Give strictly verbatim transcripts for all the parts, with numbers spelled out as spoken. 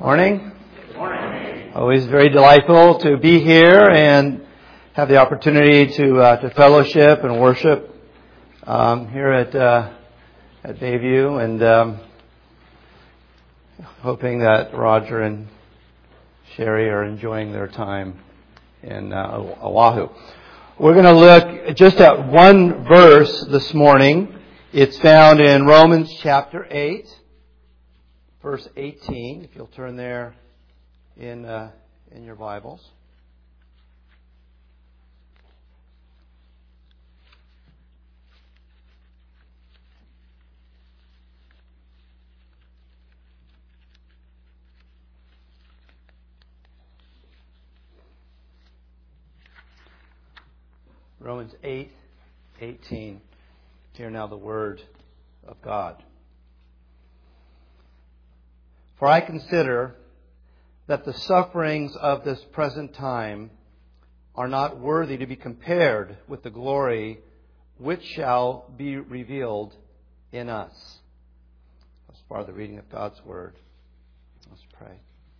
Morning. Good morning. Always very delightful to be here and have the opportunity to uh, to fellowship and worship um, here at uh, at Bayview, and um, hoping that Roger and Sherry are enjoying their time in uh, Oahu. We're going to look just at one verse this morning. It's found in Romans chapter eight. Verse eighteen, if you'll turn there in uh, in your Bibles. Romans eight eighteen. Hear now the word of God. For I consider that the sufferings of this present time are not worthy to be compared with the glory which shall be revealed in us. As far as the reading of God's Word. Let's pray.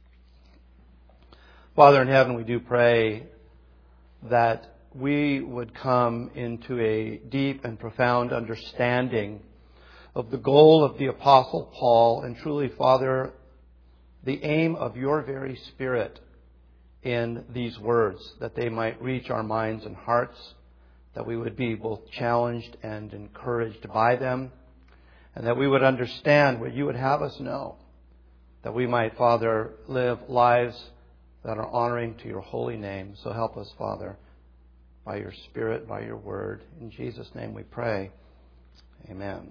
Father in heaven, we do pray that we would come into a deep and profound understanding of the goal of the Apostle Paul, and truly, Father, the aim of your very Spirit in these words, that they might reach our minds and hearts, that we would be both challenged and encouraged by them, and that we would understand what you would have us know, that we might, Father, live lives that are honoring to your holy name. So help us, Father, by your Spirit, by your word. In Jesus' name we pray. Amen.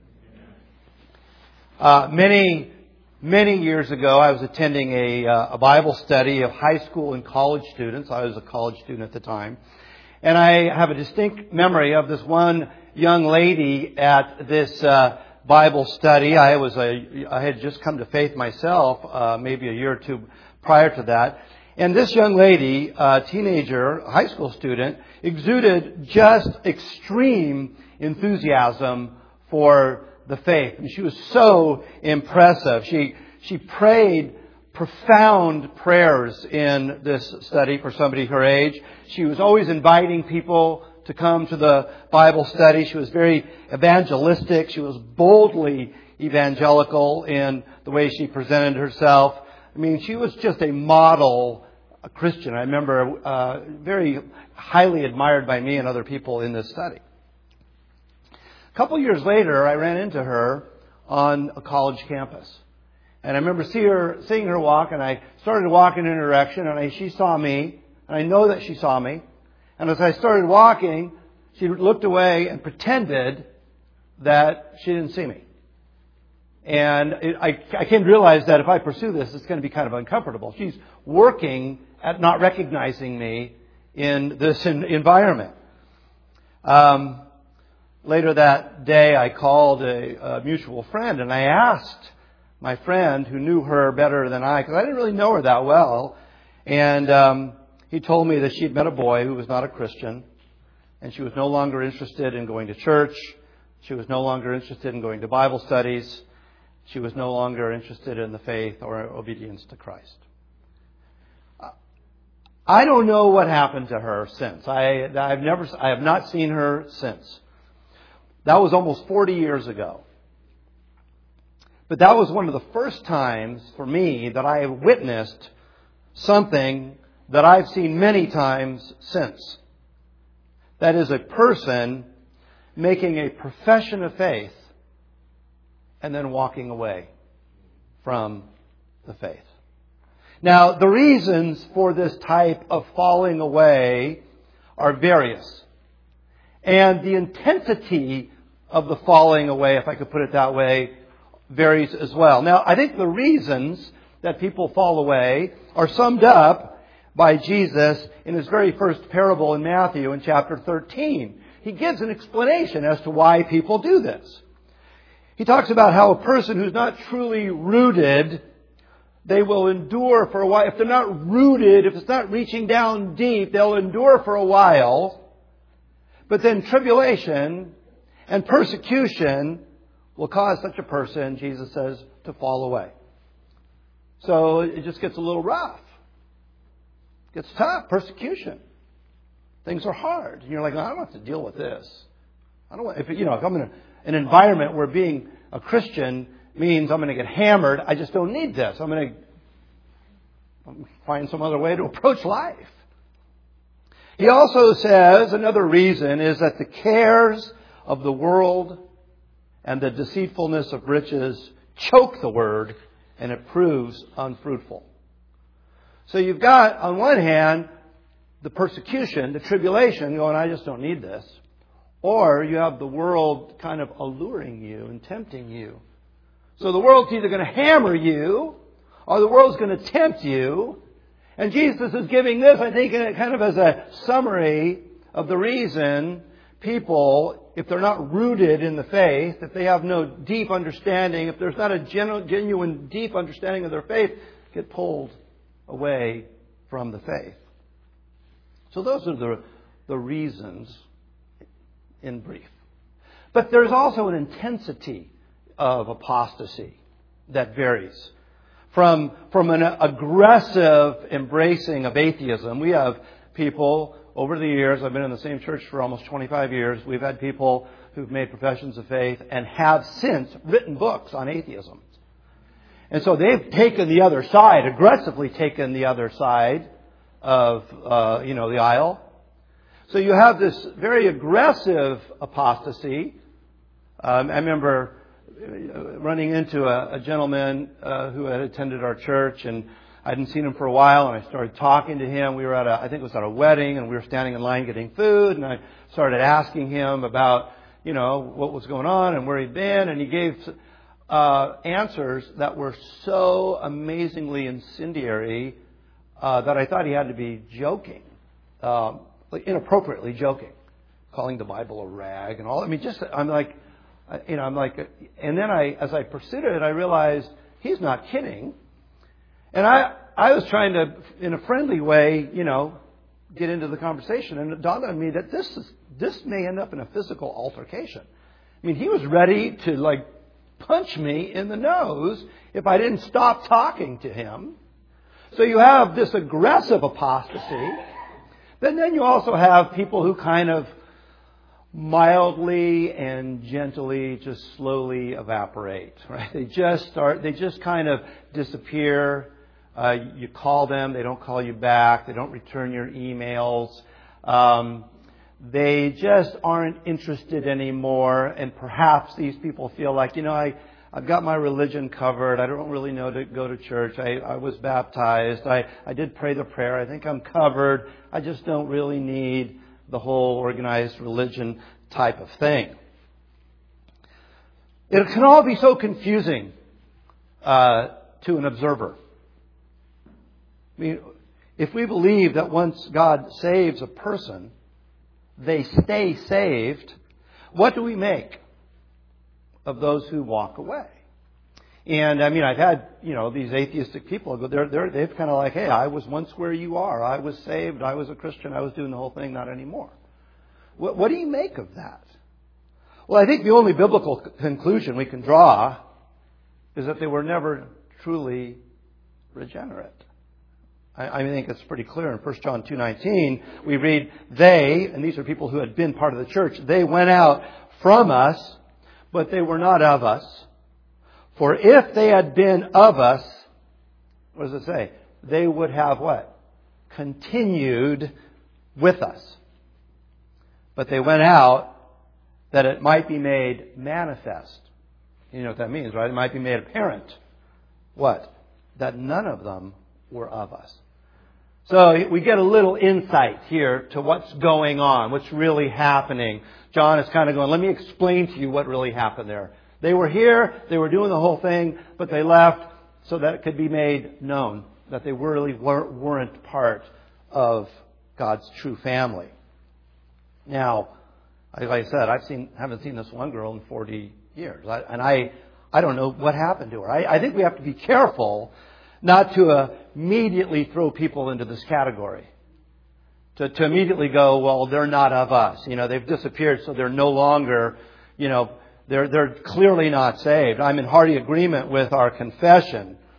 Uh, many Many years ago, I was attending a, uh, a Bible study of high school and college students. I was a college student at the time. And I have a distinct memory of this one young lady at this uh, Bible study. I was a, I had just come to faith myself, uh, maybe a year or two prior to that. And this young lady, a teenager, high school student, exuded just extreme enthusiasm for the faith. And she was so impressive. She she prayed profound prayers in this study for somebody her age. She was always inviting people to come to the Bible study. She was very evangelistic. She was boldly evangelical in the way she presented herself. I mean, she was just a model a Christian. I remember uh, very highly admired by me and other people in this study. A couple years later, I ran into her on a college campus. And I remember see her, seeing her walk, and I started walking in her direction, and I, she saw me, and I know that she saw me. And as I started walking, she looked away and pretended that she didn't see me. And it, I, I came to realize that if I pursue this, it's going to be kind of uncomfortable. She's working at not recognizing me in this in, environment. Um... Later that day, I called a, a mutual friend, and I asked my friend, who knew her better than I, because I didn't really know her that well, and um, he told me that she had met a boy who was not a Christian, and she was no longer interested in going to church. She was no longer interested in going to Bible studies. She was no longer interested in the faith or obedience to Christ. I don't know what happened to her since. I, I've never, I have not seen her since. That was almost forty years ago. But that was one of the first times for me that I have witnessed something that I've seen many times since. That is a person making a profession of faith and then walking away from the faith. Now, the reasons for this type of falling away are various. And the intensity of the falling away, if I could put it that way, varies as well. Now, I think the reasons that people fall away are summed up by Jesus in his very first parable in Matthew in chapter thirteen. He gives an explanation as to why people do this. He talks about how a person who's not truly rooted, they will endure for a while. If they're not rooted, if it's not reaching down deep, they'll endure for a while. But then tribulation and persecution will cause such a person, Jesus says, to fall away. So it just gets a little rough. It gets tough. Persecution. Things are hard. And you're like, I don't have to deal with this. I don't want, if you know, if I'm in a, an environment where being a Christian means I'm going to get hammered, I just don't need this. I'm going to find some other way to approach life. He also says another reason is that the cares of the world and the deceitfulness of riches choke the word, and it proves unfruitful. So you've got, on one hand, the persecution, the tribulation, going, I just don't need this. Or you have the world kind of alluring you and tempting you. So the world's either going to hammer you, or the world's going to tempt you. And Jesus is giving this, I think, kind of as a summary of the reason people, if they're not rooted in the faith, if they have no deep understanding, if there's not a genu- genuine deep understanding of their faith, get pulled away from the faith. So those are the, the reasons in brief. But there's also an intensity of apostasy that varies. From, from an aggressive embracing of atheism, we have people over the years, I've been in the same church for almost twenty-five years, we've had people who've made professions of faith and have since written books on atheism. And so they've taken the other side, aggressively taken the other side of, uh, you know, the aisle. So you have this very aggressive apostasy. Um, I remember running into a, a gentleman uh, who had attended our church, and I hadn't seen him for a while, and I started talking to him. We were at a, I think it was at a wedding, and we were standing in line getting food, and I started asking him about, you know, what was going on and where he'd been, and he gave uh, answers that were so amazingly incendiary uh, that I thought he had to be joking, um, like inappropriately joking, calling the Bible a rag and all. I mean, just I'm like. You know, I'm like, and then I, as I pursued it, I realized he's not kidding. And I, I was trying to, in a friendly way, you know, get into the conversation. And it dawned on me that this is, this may end up in a physical altercation. I mean, he was ready to like punch me in the nose if I didn't stop talking to him. So you have this aggressive apostasy. But then you also have people who kind of mildly and gently just slowly evaporate, right? They just start, they just kind of disappear. Uh, you call them, they don't call you back. They don't return your emails. Um, they just aren't interested anymore. And perhaps these people feel like, you know, I, I've got my religion covered. I don't really know to go to church. I, I was baptized. I, I did pray the prayer. I think I'm covered. I just don't really need the whole organized religion type of thing. It can all be so confusing uh, to an observer. I mean, if we believe that once God saves a person, they stay saved, what do we make of those who walk away? And I mean, I've had, you know, these atheistic people go, they're, they're, they've kind of like, hey, I was once where you are. I was saved. I was a Christian. I was doing the whole thing. Not anymore. What, what do you make of that? Well, I think the only biblical conclusion we can draw is that they were never truly regenerate. I, I think it's pretty clear in First John two nineteen. We read, they, and these are people who had been part of the church, they went out from us, but they were not of us. For if they had been of us, what does it say? They would have what? Continued with us. But they went out that it might be made manifest. You know what that means, right? It might be made apparent. What? That none of them were of us. So we get a little insight here to what's going on, what's really happening. John is kind of going, let me explain to you what really happened there. They were here, they were doing the whole thing, but they left so that it could be made known that they really weren't part of God's true family. Now, like I said, I've seen, haven't seen this one girl in forty years, I, and I, I don't know what happened to her. I, I think we have to be careful not to uh, immediately throw people into this category. To, to immediately go, well, they're not of us. You know, they've disappeared, so they're no longer, you know, They're, they're clearly not saved. I'm in hearty agreement with our confession.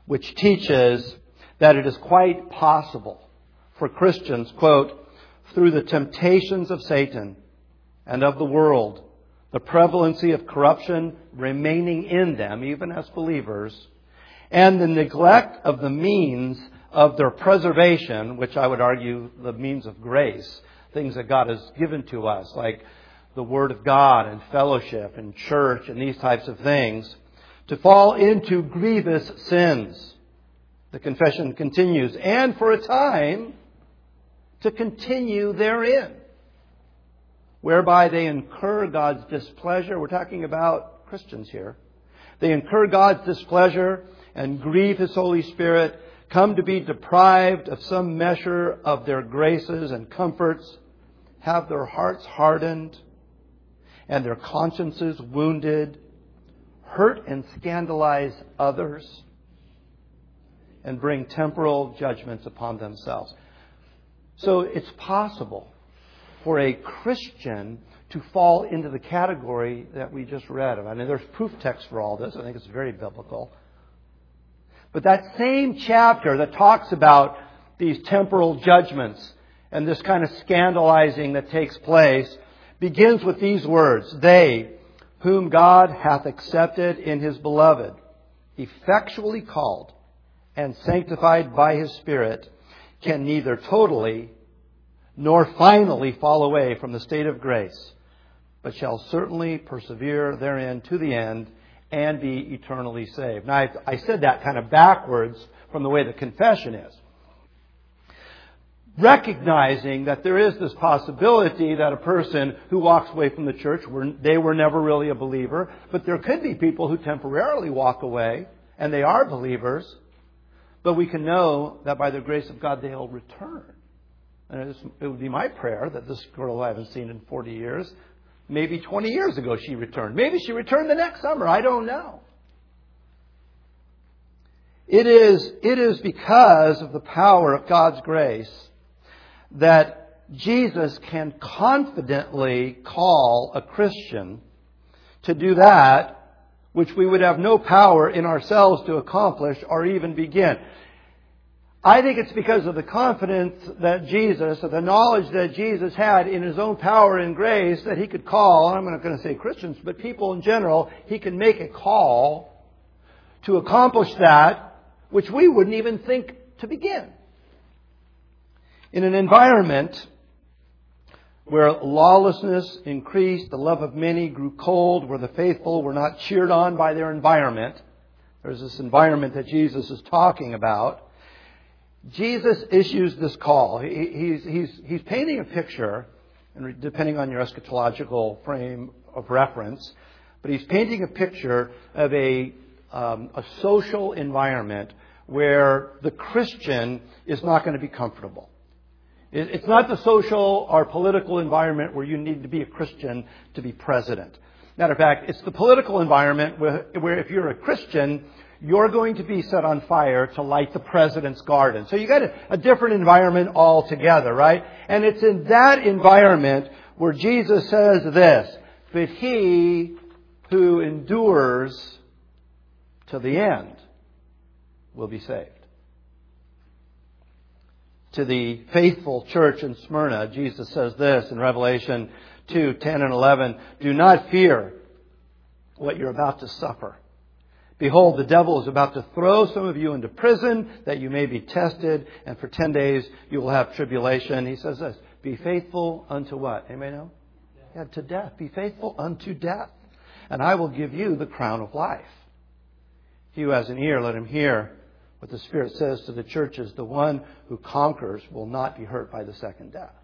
which teaches that it is quite possible for Christians, quote, through the temptations of Satan and of the world, the prevalency of corruption remaining in them, even as believers, and the neglect of the means of their preservation, which I would argue the means of grace, things that God has given to us, like the Word of God and fellowship and church and these types of things, to fall into grievous sins. The confession continues, and for a time to continue therein, whereby they incur God's displeasure. We're talking about Christians here. They incur God's displeasure and grieve His Holy Spirit, come to be deprived of some measure of their graces and comforts, have their hearts hardened and their consciences wounded, hurt and scandalize others, and bring temporal judgments upon themselves. So it's possible for a Christian to fall into the category that we just read. I mean, there's proof text for all this. I think it's very biblical. But that same chapter that talks about these temporal judgments and this kind of scandalizing that takes place begins with these words: they, whom God hath accepted in His beloved, effectually called and sanctified by His Spirit, can neither totally nor finally fall away from the state of grace, but shall certainly persevere therein to the end and be eternally saved. Now, I, I said that kind of backwards from the way the confession is. Recognizing that there is this possibility that a person who walks away from the church, they were never really a believer, but there could be people who temporarily walk away and they are believers, but we can know that by the grace of God they'll return. And it would be my prayer that this girl I haven't seen in forty years, maybe twenty years ago she returned. Maybe she returned the next summer. I don't know. It is, it is because of the power of God's grace that Jesus can confidently call a Christian to do that which we would have no power in ourselves to accomplish or even begin. I think it's because of the confidence that Jesus, or the knowledge that Jesus had in His own power and grace, that He could call, I'm not going to say Christians, but people in general, He can make a call to accomplish that which we wouldn't even think to begin. In an environment where lawlessness increased, the love of many grew cold, where the faithful were not cheered on by their environment, there's this environment that Jesus is talking about. Jesus issues this call. He, he's, he's, he's painting a picture, and depending on your eschatological frame of reference, but he's painting a picture of a, um, a social environment where the Christian is not going to be comfortable. It, it's not the social or political environment where you need to be a Christian to be president. Matter of fact, it's the political environment where, where if you're a Christian, you're going to be set on fire to light the president's garden. So you got a, a different environment altogether, right? And it's in that environment where Jesus says this: but he who endures to the end will be saved. To the faithful church in Smyrna, Jesus says this in Revelation two, ten and eleven, do not fear what you're about to suffer. Behold, the devil is about to throw some of you into prison that you may be tested, and for ten days you will have tribulation. He says this: be faithful unto what? Anybody know? Yeah, to death. Be faithful unto death, and I will give you the crown of life. He who has an ear, let him hear what the Spirit says to the churches. The one who conquers will not be hurt by the second death.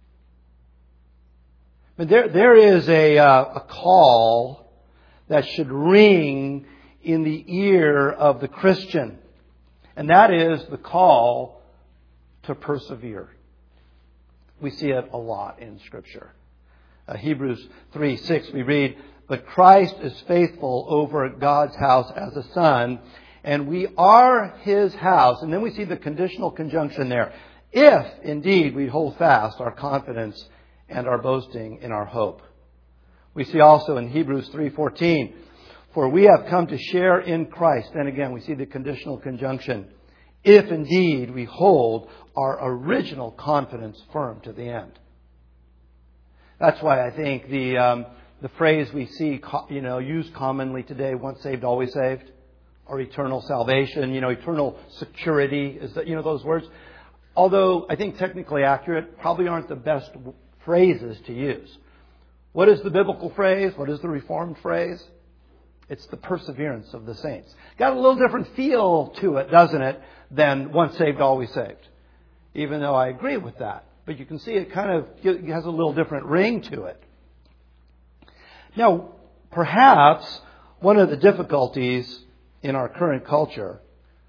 But there, there is a, uh, a call that should ring in the ear of the Christian. And that is the call to persevere. We see it a lot in Scripture. Uh, Hebrews three six we read, but Christ is faithful over God's house as a son, and we are His house. And then we see the conditional conjunction there. If indeed we hold fast our confidence and our boasting in our hope. We see also in Hebrews three fourteen, For we have come to share in Christ. And again, we see the conditional conjunction. If indeed we hold our original confidence firm to the end. That's why I think the um, the phrase we see, you know, used commonly today, once saved, always saved, or eternal salvation, you know, eternal security, is that, you know, those words. Although I think technically accurate, probably aren't the best phrases to use. What is the biblical phrase? What is the Reformed phrase? It's the perseverance of the saints. Got a little different feel to it, doesn't it, than once saved, always saved. Even though I agree with that. But you can see it kind of has a little different ring to it. Now, perhaps one of the difficulties in our current culture,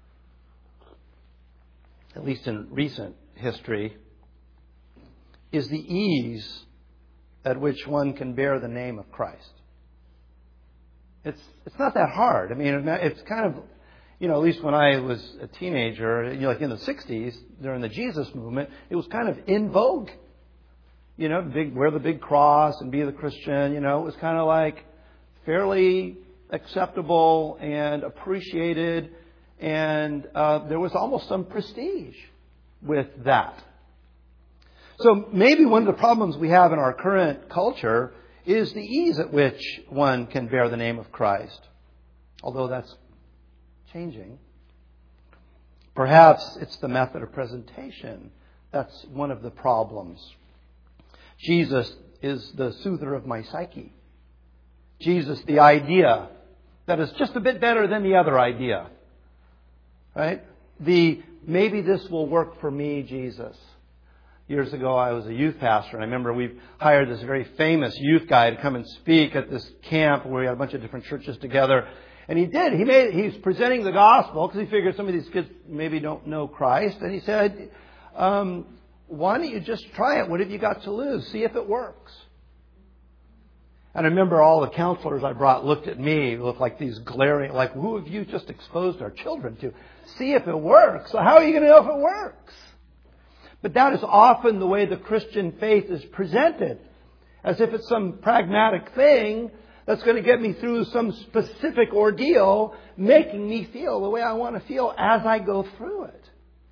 at least in recent history, is the ease at which one can bear the name of Christ. It's it's not that hard. I mean, it's kind of, you know, at least when I was a teenager, you know, like in the sixties, during the Jesus movement, it was kind of in vogue. You know, big, wear the big cross and be the Christian, you know, it was kind of like fairly acceptable and appreciated, and uh, there was almost some prestige with that. So maybe one of the problems we have in our current culture is the ease at which one can bear the name of Christ, although that's changing. Perhaps it's the method of presentation that's one of the problems. Jesus is the soother of my psyche. Jesus, the idea that is just a bit better than the other idea. Right? The maybe this will work for me, Jesus. Years ago, I was a youth pastor, and I remember we hired this very famous youth guy to come and speak at this camp where we had a bunch of different churches together. And he did. He made. He's presenting the gospel because he figured some of these kids maybe don't know Christ. And he said, um, why don't you just try it? What have you got to lose? See if it works. And I remember all the counselors I brought looked at me, looked like these glaring, like, who have you just exposed our children to? See if it works. So how are you going to know if it works? But that is often the way the Christian faith is presented, as if it's some pragmatic thing that's going to get me through some specific ordeal, making me feel the way I want to feel as I go through it.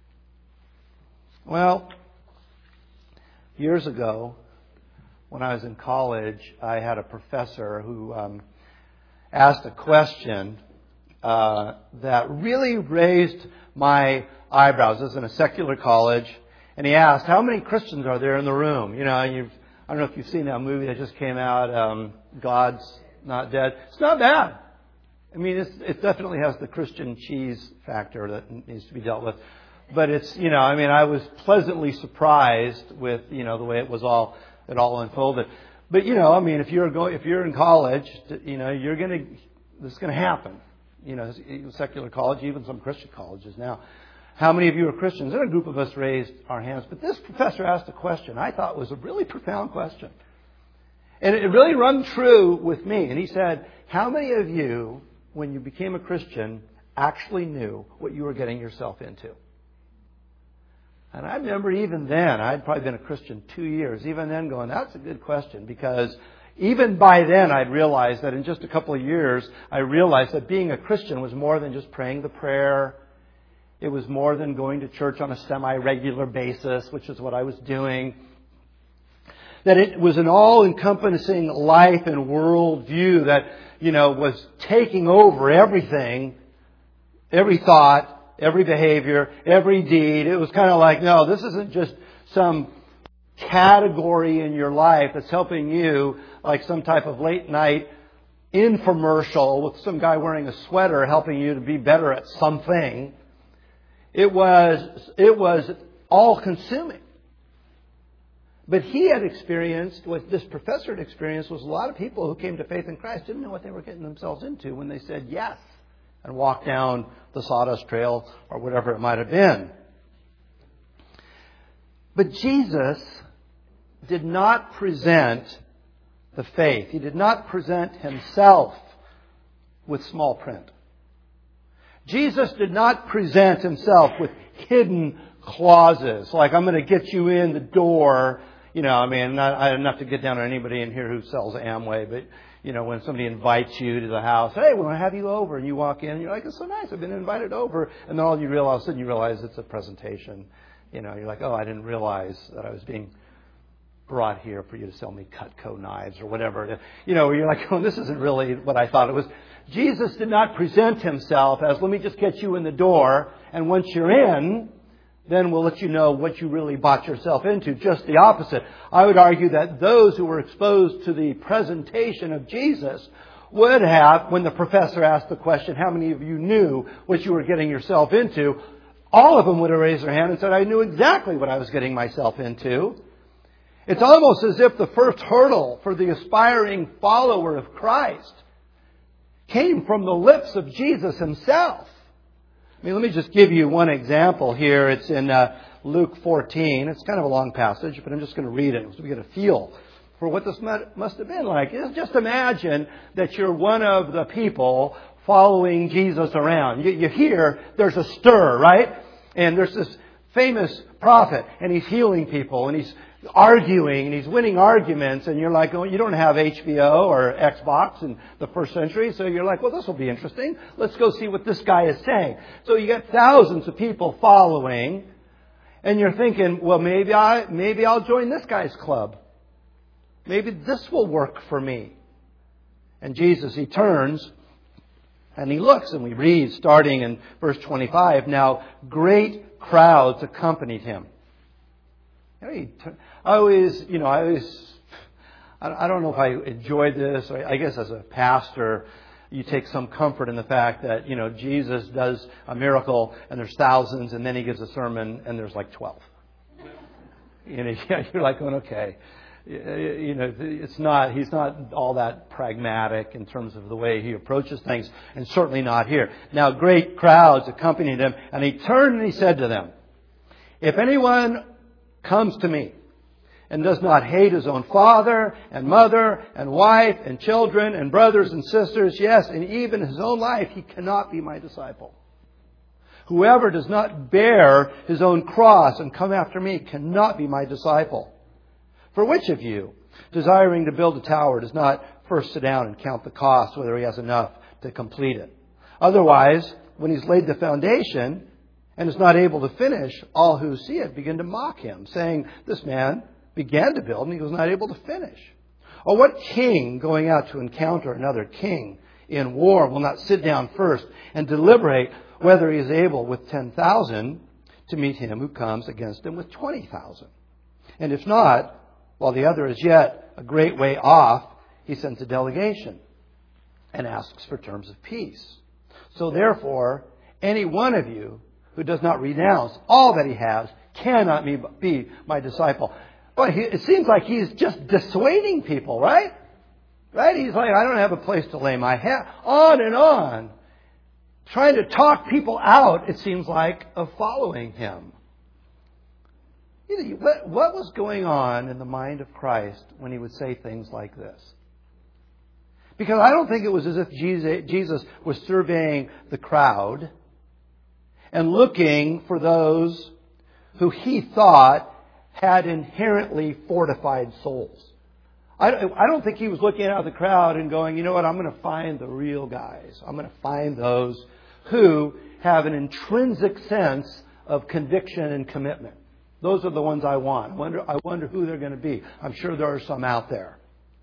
Well, years ago, when I was in college, I had a professor who um, asked a question uh, that really raised my eyebrows. This was in a secular college. And he asked, how many Christians are there in the room? You know, and you've, I don't know if you've seen that movie that just came out, um, God's Not Dead. It's not bad. I mean, it's, it definitely has the Christian cheese factor that needs to be dealt with. But it's, you know, I mean, I was pleasantly surprised with, you know, the way it was all, it all unfolded. But, you know, I mean, if you're going, if you're in college, you know, you're going to, this is going to happen. You know, secular college, even some Christian colleges now. How many of you are Christians? And a group of us raised our hands. But this professor asked a question I thought was a really profound question. And it really rung true with me. And he said, how many of you, when you became a Christian, actually knew what you were getting yourself into? And I remember even then, I'd probably been a Christian two years, even then going, that's a good question. Because even by then, I'd realized that in just a couple of years, I realized that being a Christian was more than just praying the prayer. It was more than going to church on a semi-regular basis, which is what I was doing. That it was an all-encompassing life and world view that, you know, was taking over everything, every thought, every behavior, every deed. It was kind of like, no, this isn't just some category in your life that's helping you, like some type of late-night infomercial with some guy wearing a sweater helping you to be better at something. It was, it was all-consuming. But he had experienced, what this professor had experienced, was a lot of people who came to faith in Christ didn't know what they were getting themselves into when they said yes and walked down the sawdust trail or whatever it might have been. But Jesus did not present the faith. He did not present himself with small print. Jesus did not present himself with hidden clauses, like I'm going to get you in the door. You know, I mean, not, I don't have to get down on anybody in here who sells Amway, but, you know, when somebody invites you to the house, hey, we want to have you over, and you walk in, and you're like, it's so nice, I've been invited over, and then all you realize, all of a sudden you realize it's a presentation. You know, you're like, oh, I didn't realize that I was being brought here for you to sell me Cutco knives or whatever. You know, you're like, oh, this isn't really what I thought it was. Jesus did not present himself as, let me just get you in the door, and once you're in, then we'll let you know what you really bought yourself into. Just the opposite. I would argue that those who were exposed to the presentation of Jesus would have, when the professor asked the question, how many of you knew what you were getting yourself into? All of them would have raised their hand and said, I knew exactly what I was getting myself into. It's almost as if the first hurdle for the aspiring follower of Christ came from the lips of Jesus himself. I mean, let me just give you one example here. It's in uh, Luke fourteen. It's kind of a long passage, but I'm just going to read it so we get a feel for what this must have been like. Just imagine that you're one of the people following Jesus around. You, you hear there's a stir, right? And there's this famous prophet, and he's healing people, and he's arguing, and he's winning arguments, and you're like, oh, you don't have H B O or Xbox in the first century, so you're like, well, this will be interesting. Let's go see what this guy is saying. So you get thousands of people following, and you're thinking, well, maybe I, maybe I'll join this guy's club. Maybe this will work for me. And Jesus, he turns, and he looks, and we read, starting in verse twenty-five, now great crowds accompanied him. I always, you know, I always, I don't know if I enjoyed this. I guess as a pastor, you take some comfort in the fact that, you know, Jesus does a miracle and there's thousands, and then he gives a sermon and there's like twelve. You know, you're like going, okay. You know, it's not, he's not all that pragmatic in terms of the way he approaches things, and certainly not here. Now, great crowds accompanied him, and he turned and he said to them, if anyone comes to me and does not hate his own father and mother and wife and children and brothers and sisters, yes, and even his own life, he cannot be my disciple. Whoever does not bear his own cross and come after me cannot be my disciple. For which of you, desiring to build a tower, does not first sit down and count the cost, whether he has enough to complete it? Otherwise, when he's laid the foundation and is not able to finish, all who see it begin to mock him, saying, this man began to build and he was not able to finish. Or what king going out to encounter another king in war will not sit down first and deliberate whether he is able with ten thousand to meet him who comes against him with twenty thousand? And if not, while the other is yet a great way off, he sends a delegation and asks for terms of peace. So therefore, any one of you who does not renounce all that he has cannot be my disciple. But it seems like he's just dissuading people, right? Right? He's like, I don't have a place to lay my head. On and on. Trying to talk people out, it seems like, of following him. What, what was going on in the mind of Christ when he would say things like this? Because I don't think it was as if Jesus was surveying the crowd and looking for those who he thought had inherently fortified souls. I don't think he was looking out the crowd and going, you know what, I'm going to find the real guys. I'm going to find those who have an intrinsic sense of conviction and commitment. Those are the ones I want. I wonder, I wonder who they're going to be. I'm sure there are some out there.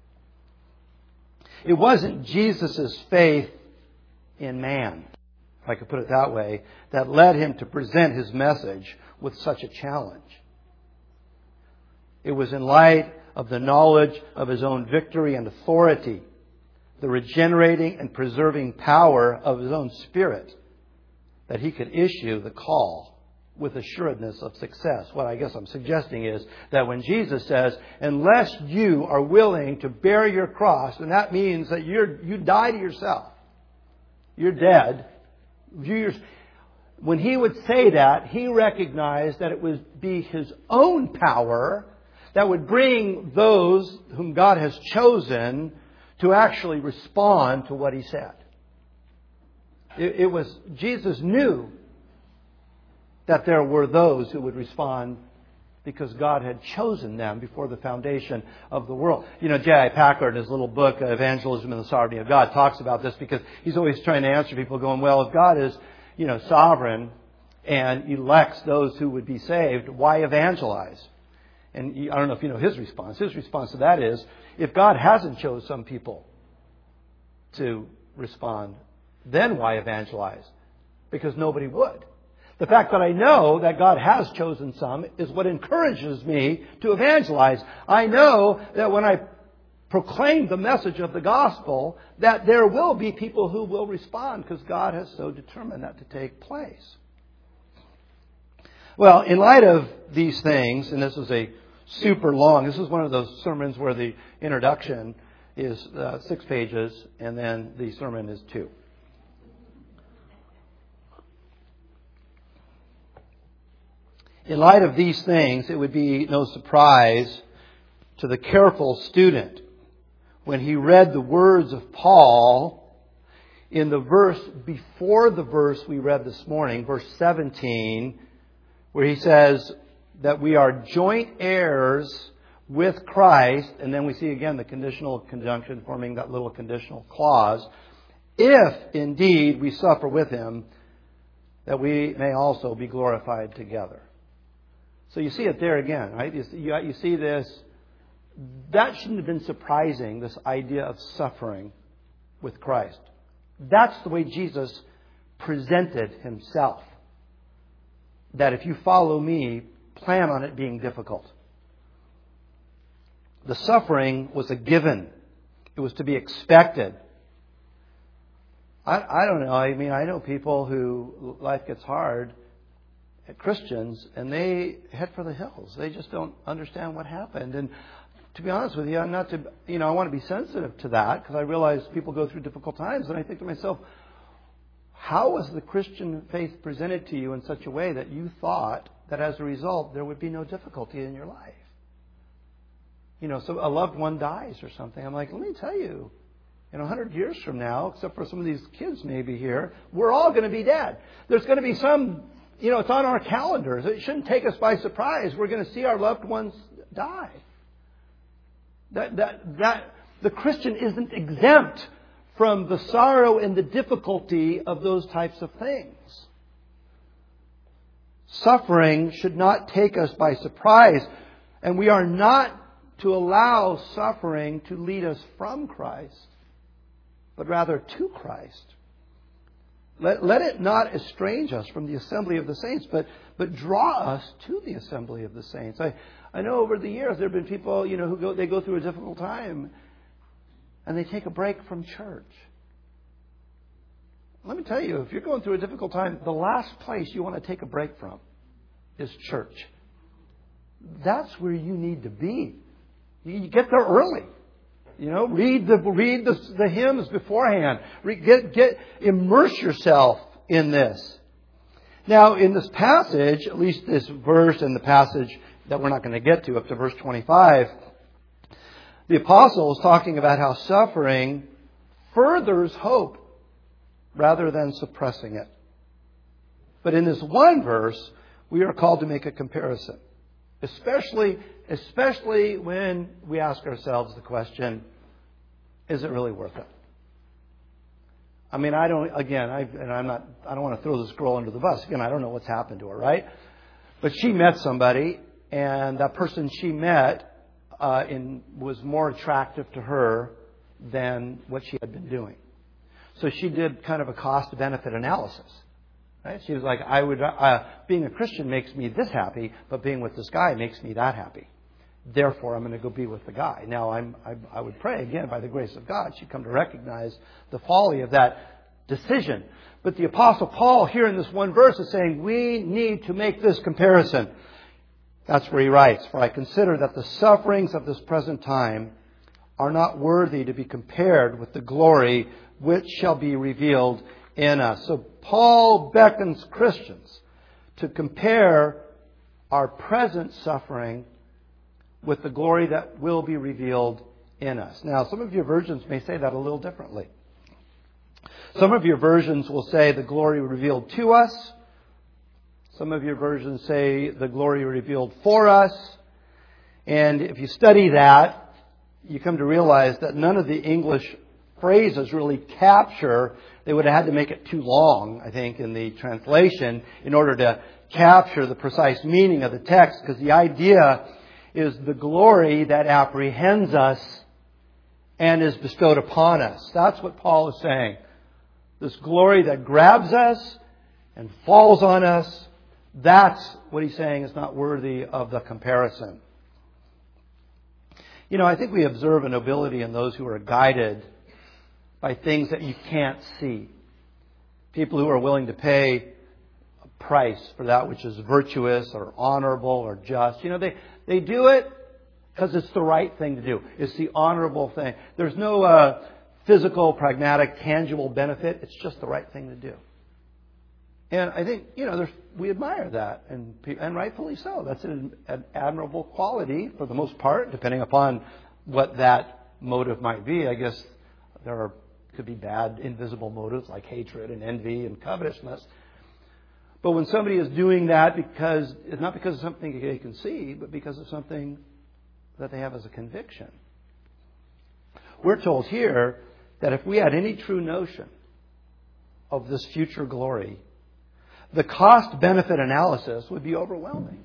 It wasn't Jesus' faith in man, if I could put it that way, that led him to present his message with such a challenge. It was in light of the knowledge of his own victory and authority, the regenerating and preserving power of his own Spirit, that he could issue the call with assuredness of success. What I guess I'm suggesting is that when Jesus says, unless you are willing to bear your cross, and that means that you're, you die to yourself, you're dead. You, when he would say that, he recognized that it would be his own power that would bring those whom God has chosen to actually respond to what he said. It, it was, Jesus knew that there were those who would respond because God had chosen them before the foundation of the world. You know, J I Packer in his little book, Evangelism and the Sovereignty of God, talks about this because he's always trying to answer people going, well, if God is, you know, sovereign and elects those who would be saved, why evangelize? And I don't know if you know his response. His response to that is, if God hasn't chosen some people to respond, then why evangelize? Because nobody would. The fact that I know that God has chosen some is what encourages me to evangelize. I know that when I proclaim the message of the gospel, that there will be people who will respond because God has so determined that to take place. Well, in light of these things, and this is a super long, this is one of those sermons where the introduction is uh, six pages and then the sermon is two. In light of these things, it would be no surprise to the careful student when he read the words of Paul in the verse before the verse we read this morning, verse seventeen, where he says that we are joint heirs with Christ, and then we see again the conditional conjunction forming that little conditional clause, if indeed we suffer with Him, that we may also be glorified together. So you see it there again, right? You see, you see this. That shouldn't have been surprising, this idea of suffering with Christ. That's the way Jesus presented Himself. That if you follow me, plan on it being difficult. The suffering was a given. It was to be expected. I, I don't know. I mean, I know people who life gets hard, Christians, and they head for the hills. They just don't understand what happened. And to be honest with you, I'm not to, you know, I want to be sensitive to that because I realize people go through difficult times. And I think to myself, how was the Christian faith presented to you in such a way that you thought that as a result there would be no difficulty in your life? You know, so a loved one dies or something. I'm like, let me tell you, in a hundred years from now, except for some of these kids maybe here, we're all going to be dead. There's going to be some, you know, it's on our calendars. It shouldn't take us by surprise. We're going to see our loved ones die. That, that, that, the Christian isn't exempt from the sorrow and the difficulty of those types of things. Suffering should not take us by surprise, and we are not to allow suffering to lead us from Christ, but rather to Christ. Let, let it not estrange us from the assembly of the saints, but, but draw us to the assembly of the saints. I, I know over the years there have been people, you know, who go, they go through a difficult time and they take a break from church. Let me tell you, if you're going through a difficult time, the last place you want to take a break from is church. That's where you need to be. You get there early. You know, read the read the, the hymns beforehand. Re, get get immerse yourself in this. Now, in this passage, at least this verse and the passage that we're not going to get to up to verse twenty-five, the apostle is talking about how suffering furthers hope rather than suppressing it. But in this one verse, we are called to make a comparison. Especially, especially when we ask ourselves the question, is it really worth it? I mean, I don't, again, I, and I'm not, I don't want to throw this girl under the bus. Again, I don't know what's happened to her, right? But she met somebody, and that person she met uh, in, was more attractive to her than what she had been doing. So she did kind of a cost-benefit analysis. Right? She was like, I would, uh, being a Christian makes me this happy, but being with this guy makes me that happy. Therefore, I'm going to go be with the guy. Now, I'm, I, I would pray, again, by the grace of God, she'd come to recognize the folly of that decision. But the Apostle Paul, here in this one verse, is saying, we need to make this comparison. That's where he writes, for I consider that the sufferings of this present time are not worthy to be compared with the glory which shall be revealed in us. So Paul beckons Christians to compare our present suffering with the glory that will be revealed in us. Now, some of your versions may say that a little differently. Some of your versions will say the glory revealed to us. Some of your versions say the glory revealed for us. And if you study that, you come to realize that none of the English phrases really capture. They would have had to make it too long, I think, in the translation in order to capture the precise meaning of the text, because the idea is the glory that apprehends us and is bestowed upon us. That's what Paul is saying. This glory that grabs us and falls on us, that's what he's saying is not worthy of the comparison. You know, I think we observe a nobility in those who are guided by things that you can't see. People who are willing to pay a price for that which is virtuous or honorable or just. You know, they, they do it because it's the right thing to do. It's the honorable thing. There's no uh, physical, pragmatic, tangible benefit. It's just the right thing to do. And I think, you know, there's, we admire that, and and rightfully so. That's an, an admirable quality for the most part, depending upon what that motive might be. I guess there are, could be bad, invisible motives like hatred and envy and covetousness. But when somebody is doing that because it's not because of something they can see, but because of something that they have as a conviction. We're told here that if we had any true notion of this future glory, the cost-benefit analysis would be overwhelming.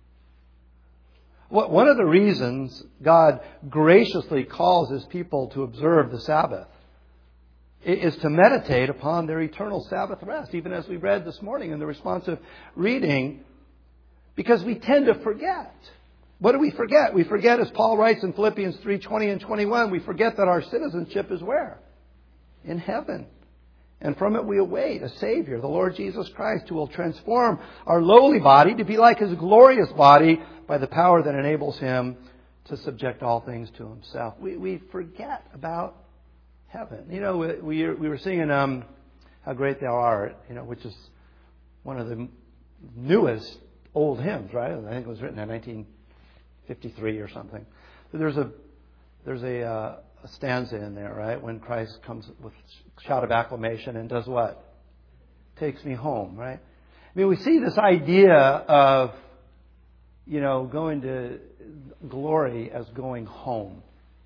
One of the reasons God graciously calls His people to observe the Sabbath is to meditate upon their eternal Sabbath rest, even as we read this morning in the responsive reading, because we tend to forget. What do we forget? We forget, as Paul writes in Philippians three twenty and twenty-one, we forget that our citizenship is where? In heaven. And from it we await a Savior, the Lord Jesus Christ, who will transform our lowly body to be like His glorious body by the power that enables Him to subject all things to Himself. We we forget about heaven. You know, we we, we were singing um, How Great Thou Art, you know, which is one of the newest old hymns, right? I think it was written in nineteen fifty-three or something. But there's a there's a, uh, a stanza in there, right? When Christ comes with a shout of acclamation and does what? Takes me home, right? I mean, we see this idea of, you know, going to glory as going home.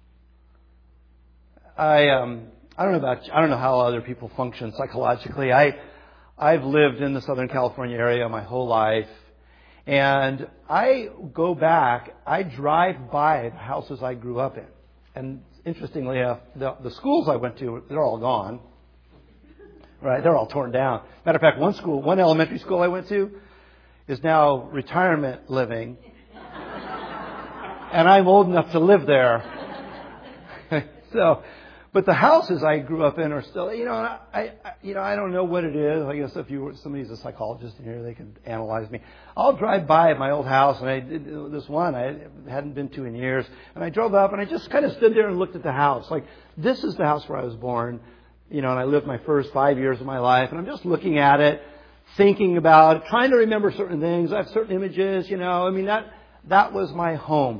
I um I don't know about I don't know how other people function psychologically. I I've lived in the Southern California area my whole life. And I go back, I drive by the houses I grew up in. And interestingly enough, the, the schools I went to, they're all gone. Right? They're all torn down. Matter of fact, one school, one elementary school I went to is now retirement living. And I'm old enough to live there. So, but the houses I grew up in are still, you know, I, I, you know, I don't know what it is. I guess if you were, somebody's a psychologist in here, they could analyze me. I'll drive by my old house, and I did this one I hadn't been to in years, and I drove up, and I just kind of stood there and looked at the house. Like, this is the house where I was born, you know, and I lived my first five years of my life, and I'm just looking at it, thinking about it, trying to remember certain things. I have certain images, you know. I mean, that that was my home.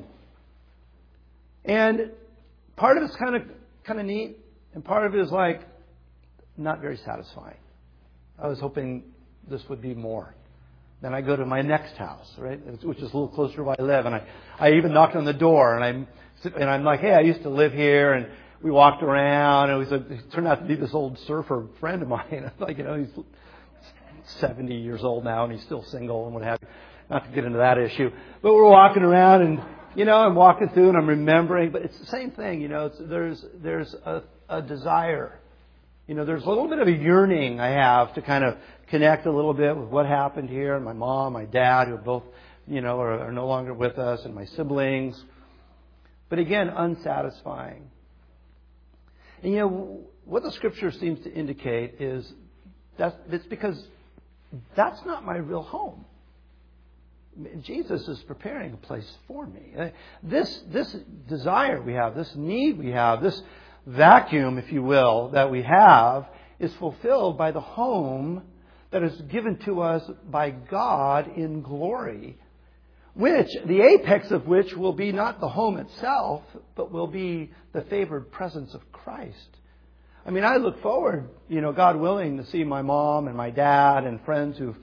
And part of it's kind of kind of neat, and part of it is like not very satisfying. I was hoping this would be more. Then I go to my next house, right, which is a little closer to where I live, and I, I even knocked on the door, and I'm and I'm like, hey, I used to live here, and we walked around, and it was a, it turned out to be this old surfer friend of mine. Like, you know, he's seventy years old now, and he's still single and what have you. Not to get into that issue, but we're walking around and. You know, I'm walking through and I'm remembering, but it's the same thing. You know, it's, there's there's a, a desire. You know, there's a little bit of a yearning I have to kind of connect a little bit with what happened here. And my mom, my dad, who are both, you know, are, are no longer with us, and my siblings. But again, unsatisfying. And you know, what the Scripture seems to indicate is that it's because that's not my real home. Jesus is preparing a place for me. This this desire we have, this need we have, this vacuum, if you will, that we have is fulfilled by the home that is given to us by God in glory, which, the apex of which will be not the home itself, but will be the favored presence of Christ. I mean, I look forward, you know, God willing, to see my mom and my dad and friends who've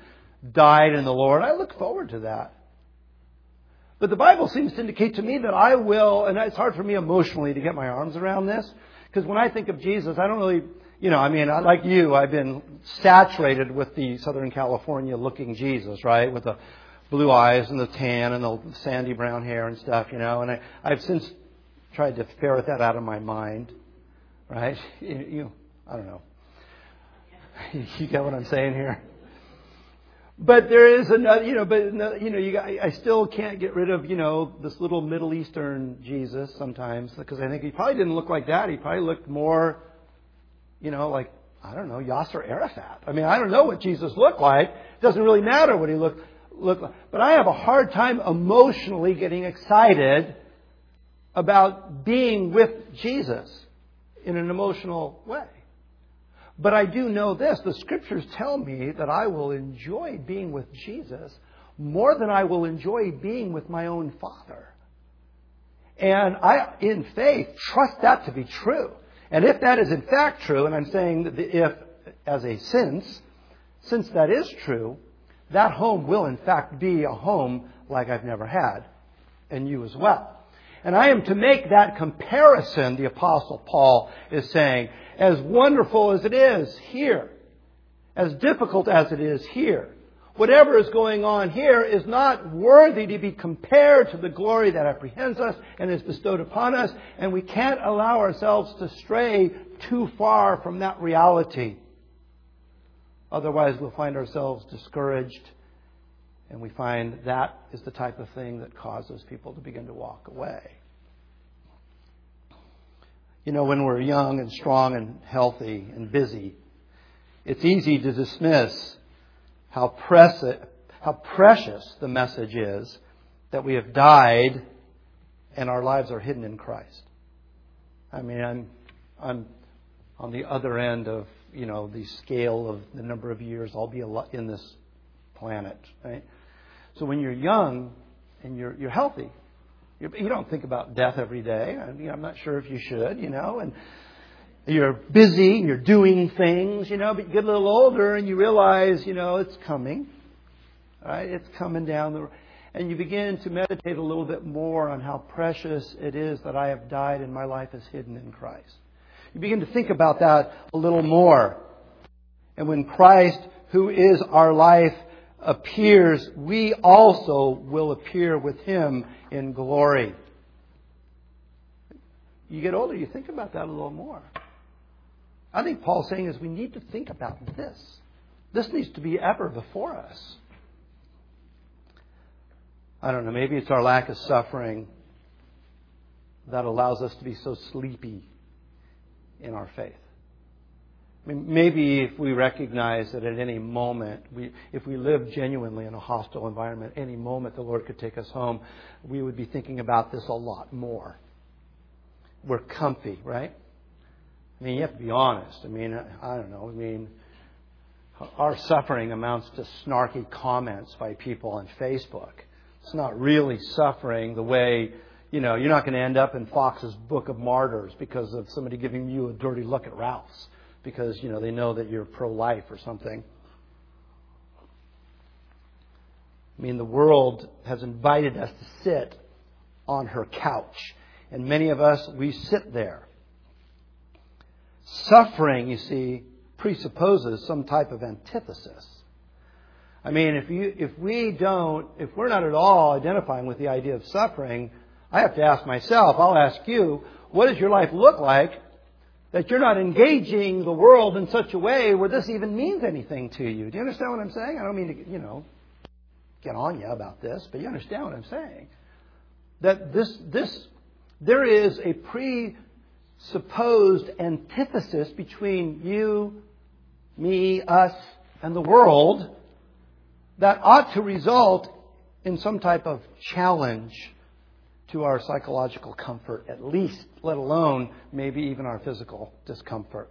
died in the Lord. I look forward to that. But the Bible seems to indicate to me that I will, and it's hard for me emotionally to get my arms around this, because when I think of Jesus, I don't really, you know, I mean, like you, I've been saturated with the Southern California looking Jesus, right? With the blue eyes and the tan and the sandy brown hair and stuff, you know, and I, I've since tried to ferret that out of my mind, right? You, you I don't know. You get what I'm saying here? But there is another, you know, but, you know, you, I still can't get rid of, you know, this little Middle Eastern Jesus sometimes, because I think he probably didn't look like that. He probably looked more, you know, like, I don't know, Yasser Arafat. I mean, I don't know what Jesus looked like. It doesn't really matter what he looked, looked like. But I have a hard time emotionally getting excited about being with Jesus in an emotional way. But I do know this. The Scriptures tell me that I will enjoy being with Jesus more than I will enjoy being with my own Father. And I, in faith, trust that to be true. And if that is in fact true, and I'm saying that if, as a since, since that is true, that home will in fact be a home like I've never had. And you as well. And I am to make that comparison, the Apostle Paul is saying, as wonderful as it is here, as difficult as it is here, whatever is going on here is not worthy to be compared to the glory that apprehends us and is bestowed upon us, and we can't allow ourselves to stray too far from that reality. Otherwise, we'll find ourselves discouraged, and we find that is the type of thing that causes people to begin to walk away. You know, when we're young and strong and healthy and busy, it's easy to dismiss how, press how precious the message is that we have died and our lives are hidden in Christ. I mean, I'm, I'm on the other end of, you know, the scale of the number of years I'll be in this planet, right? So when you're young and you're you're healthy, you don't think about death every day. I mean, I'm not sure if you should, you know. And you're busy and you're doing things, you know. But you get a little older and you realize, you know, it's coming. Right? It's coming down the road. And you begin to meditate a little bit more on how precious it is that I have died and my life is hidden in Christ. You begin to think about that a little more. And when Christ, who is our life, appears, we also will appear with Him in glory. You get older, you think about that a little more. I think Paul's saying is we need to think about this. This needs to be ever before us. I don't know, maybe it's our lack of suffering that allows us to be so sleepy in our faith. I mean, maybe if we recognize that at any moment, we, if we live genuinely in a hostile environment, any moment the Lord could take us home, we would be thinking about this a lot more. We're comfy, right? I mean, you have to be honest. I mean, I don't know. I mean, our suffering amounts to snarky comments by people on Facebook. It's not really suffering the way, you know, you're not going to end up in Fox's Book of Martyrs because of somebody giving you a dirty look at Ralph's. Because, you know, they know that you're pro-life or something. I mean, the world has invited us to sit on her couch. And many of us, we sit there. Suffering, you see, presupposes some type of antithesis. I mean, if you, if we don't, if we're not at all identifying with the idea of suffering, I have to ask myself, I'll ask you, what does your life look like that you're not engaging the world in such a way where this even means anything to you? Do you understand what I'm saying? I don't mean to, you know, get on you about this, but you understand what I'm saying. That this, this, there is a presupposed antithesis between you, me, us, and the world that ought to result in some type of challenge to our psychological comfort, at least, let alone maybe even our physical discomfort.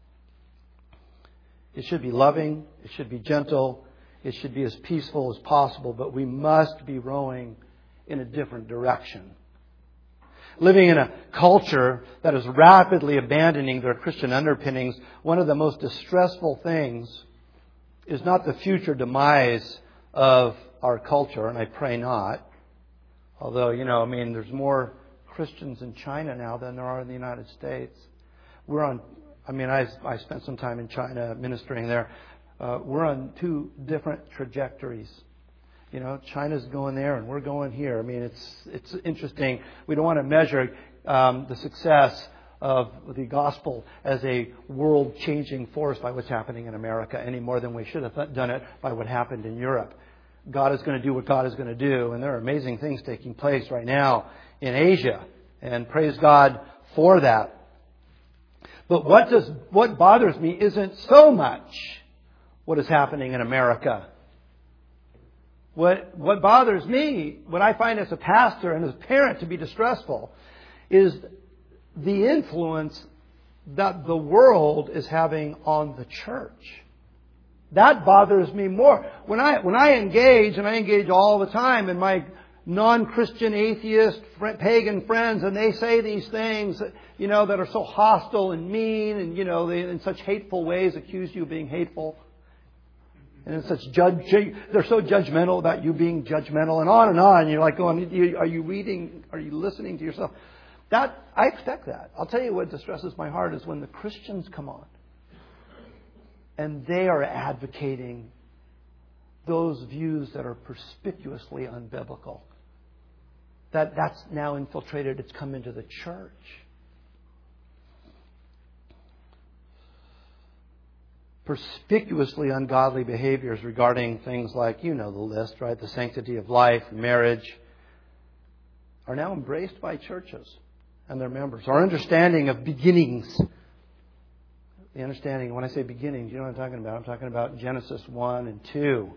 It should be loving, it should be gentle, it should be as peaceful as possible, but we must be rowing in a different direction. Living in a culture that is rapidly abandoning their Christian underpinnings, one of the most distressful things is not the future demise of our culture, and I pray not. Although, you know, I mean, there's more Christians in China now than there are in the United States. We're on, I mean, I, I spent some time in China ministering there. Uh, we're on two different trajectories. You know, China's going there and we're going here. I mean, it's it's interesting. We don't want to measure um, the success of the gospel as a world-changing force by what's happening in America any more than we should have done it by what happened in Europe. God is going to do what God is going to do, and there are amazing things taking place right now in Asia, and praise God for that. But what does what bothers me isn't so much what is happening in America. What what bothers me, what I find as a pastor and as a parent to be distressful, is the influence that the world is having on the church. That bothers me more. When I when I engage, and I engage all the time in my non-Christian, atheist, pagan friends, and they say these things, you know, that are so hostile and mean, and you know, they, in such hateful ways, accuse you of being hateful, and in such judge, they're so judgmental about you being judgmental, and on and on. And you're like, going, are you reading? Are you listening to yourself? That I expect that. I'll tell you what distresses my heart is when the Christians come on, and they are advocating those views that are perspicuously unbiblical. That that's now infiltrated. It's come into the church. Perspicuously ungodly behaviors regarding things like, you know the list, right? The sanctity of life, marriage, are now embraced by churches and their members. Our understanding of beginnings. The understanding, when I say beginnings, you know what I'm talking about? I'm talking about Genesis one and two.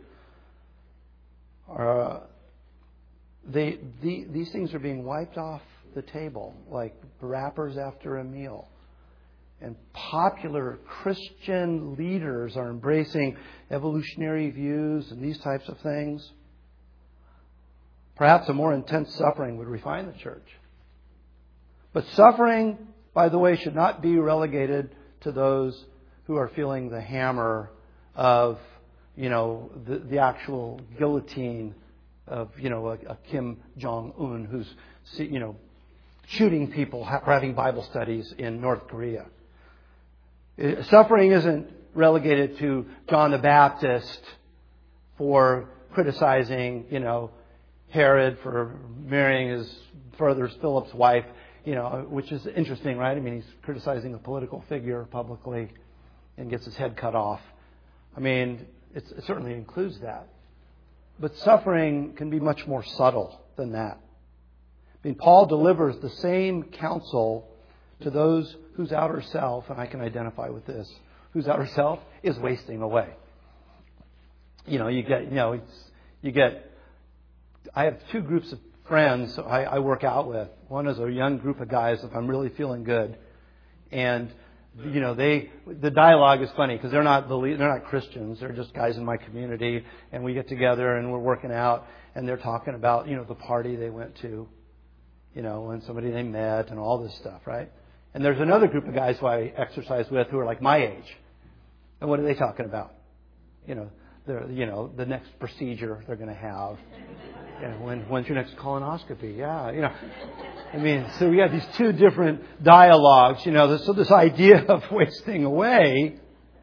Uh, they, the, these things are being wiped off the table like wrappers after a meal. And popular Christian leaders are embracing evolutionary views and these types of things. Perhaps a more intense suffering would refine the church. But suffering, by the way, should not be relegated to those who are feeling the hammer of, you know, the, the actual guillotine of, you know, a, a Kim Jong-un who's, you know, shooting people for having Bible studies in North Korea. Suffering isn't relegated to John the Baptist for criticizing, you know, Herod for marrying his brother Philip's wife, you know, which is interesting, right? I mean, he's criticizing a political figure publicly and gets his head cut off. I mean, it's, it certainly includes that. But suffering can be much more subtle than that. I mean, Paul delivers the same counsel to those whose outer self, and I can identify with this, whose outer self is wasting away. You know, you get, you know, it's, you get, I have two groups of friends I, I work out with. One is a young group of guys if I'm really feeling good. And, you know, they, the dialogue is funny because they're not, they're not Christians. They're just guys in my community. And we get together and we're working out and they're talking about, you know, the party they went to, you know, and somebody they met and all this stuff, right? And there's another group of guys who I exercise with who are like my age. And what are they talking about? You know, they're, you know, the next procedure they're going to have. You know, when, when's your next colonoscopy? Yeah, you know. I mean, so we have these two different dialogues, you know. So this idea of wasting away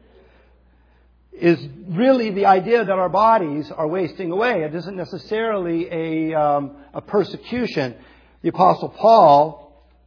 is really the idea that our bodies are wasting away. It isn't necessarily a, um, a persecution. The Apostle Paul,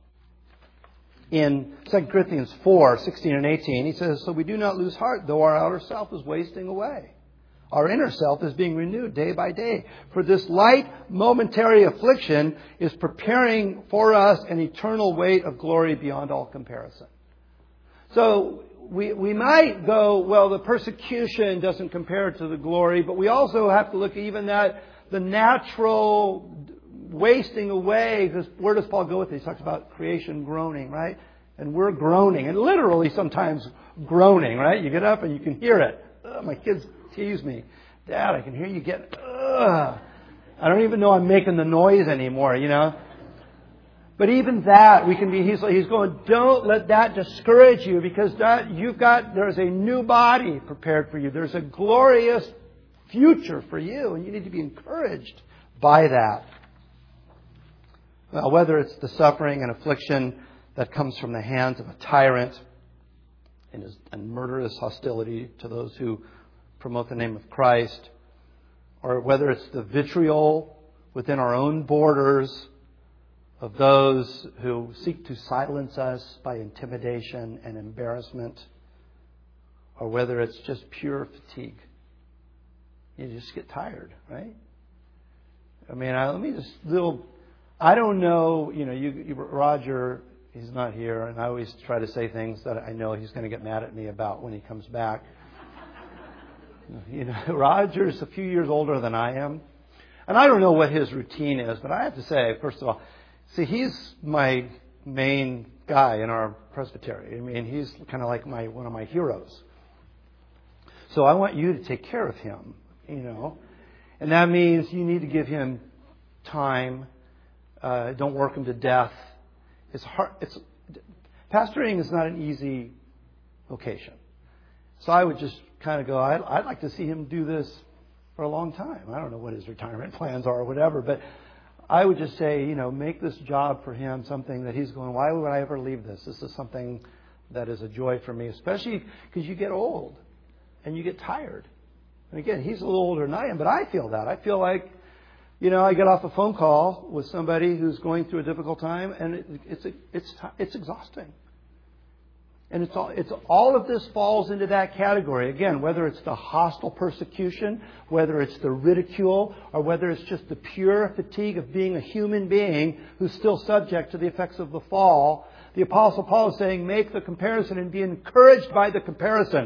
in Second Corinthians four, sixteen and eighteen, he says, "So we do not lose heart, though our outer self is wasting away. Our inner self is being renewed day by day. For this light, momentary affliction is preparing for us an eternal weight of glory beyond all comparison." So we we might go, well, the persecution doesn't compare to the glory, but we also have to look even at the natural wasting away. Because where does Paul go with this? He talks about creation groaning, right? And we're groaning, and literally sometimes groaning, right? You get up and you can hear it. Ugh, my kids tease me, "Dad, I can hear you get, ugh. I don't even know I'm making the noise anymore, you know." But even that, we can be, he's, he's going, don't let that discourage you, because that, you've got, there's a new body prepared for you. There's a glorious future for you, and you need to be encouraged by that. Well, whether it's the suffering and affliction that comes from the hands of a tyrant and, his, and murderous hostility to those who promote the name of Christ, or whether it's the vitriol within our own borders of those who seek to silence us by intimidation and embarrassment, or whether it's just pure fatigue. You just get tired, right? I mean, I, let me just little. I don't know. You know, you, you, Roger. He's not here, and I always try to say things that I know he's going to get mad at me about when he comes back. You know, Roger's a few years older than I am, and I don't know what his routine is, but I have to say, first of all, see, he's my main guy in our presbytery. I mean, he's kind of like my one of my heroes. So I want you to take care of him, you know, and that means you need to give him time. Uh, don't work him to death. It's hard. It's pastoring is not an easy vocation. So I would just kind of go, I'd, I'd like to see him do this for a long time. I don't know what his retirement plans are or whatever, but I would just say, you know, make this job for him something that he's going, why would I ever leave this? This is something that is a joy for me, especially because you get old and you get tired. And again, he's a little older than I am, but I feel that. I feel like, you know, I get off a phone call with somebody who's going through a difficult time, and it, it's it's it's exhausting. And it's all it's all of this falls into that category. Again, whether it's the hostile persecution, whether it's the ridicule, or whether it's just the pure fatigue of being a human being who's still subject to the effects of the fall, the Apostle Paul is saying, make the comparison and be encouraged by the comparison.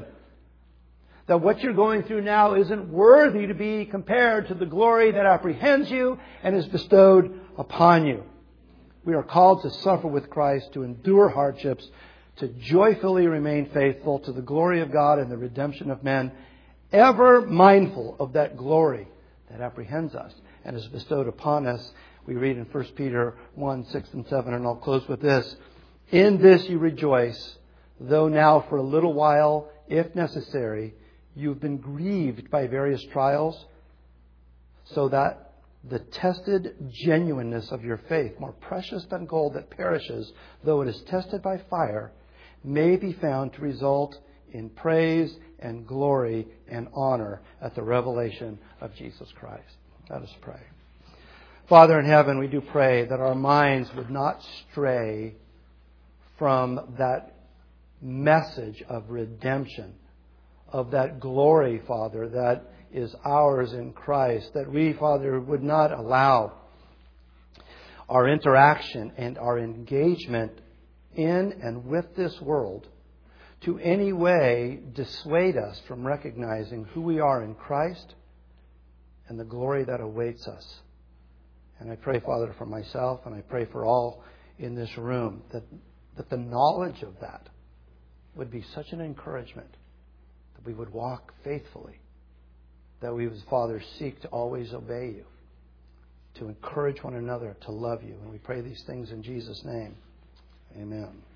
That what you're going through now isn't worthy to be compared to the glory that apprehends you and is bestowed upon you. We are called to suffer with Christ, to endure hardships, to joyfully remain faithful to the glory of God and the redemption of men, ever mindful of that glory that apprehends us and is bestowed upon us. We read in First Peter one, six and seven, and I'll close with this. In this you rejoice, though now for a little while, if necessary, you've been grieved by various trials, so that the tested genuineness of your faith, more precious than gold that perishes, though it is tested by fire, may be found to result in praise and glory and honor at the revelation of Jesus Christ. Let us pray. Father in heaven, we do pray that our minds would not stray from that message of redemption, of that glory, Father, that is ours in Christ, that we, Father, would not allow our interaction and our engagement in and with this world to any way dissuade us from recognizing who we are in Christ and the glory that awaits us. And I pray, Father, for myself, and I pray for all in this room, that, that the knowledge of that would be such an encouragement, that we would walk faithfully, that we would, Father, seek to always obey you, to encourage one another to love you. And we pray these things in Jesus' name. Amen.